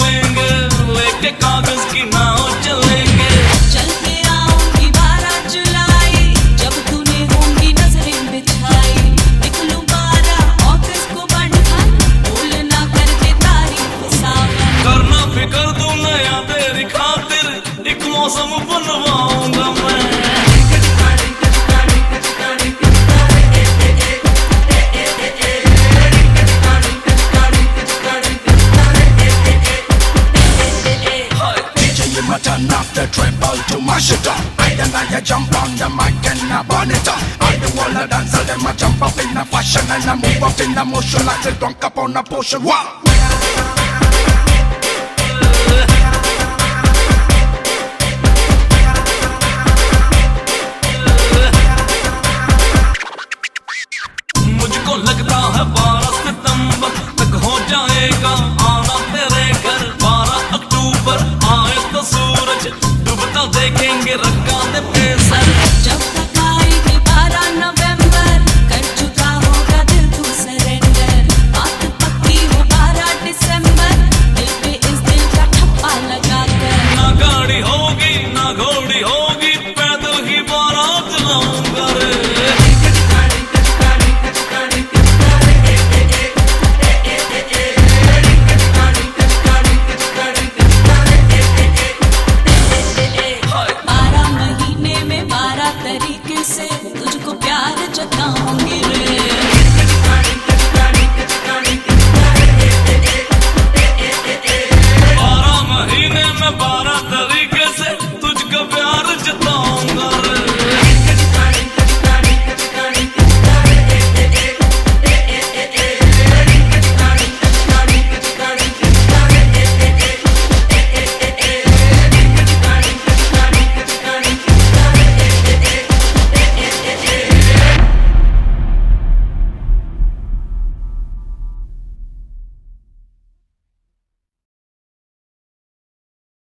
चलेंगे, लेके कागज की नाव चलेंगे। चल के आऊंगी 12 जुलाई, जब तूने होंगी नजरें बिछाई। निकलूं 12 अगस्त को बंधन, भूल ना करके तारीख सावन। करना फिकर दूं नया तेरी खातिर, एक मौसम बनवाऊंगा मैं। Turn off the treble to mash it up. I jump on the mic and I burn it up. I do all the dance, them I jump up in the fashion and I move up in the motion like a drunk up on a potion. Wow.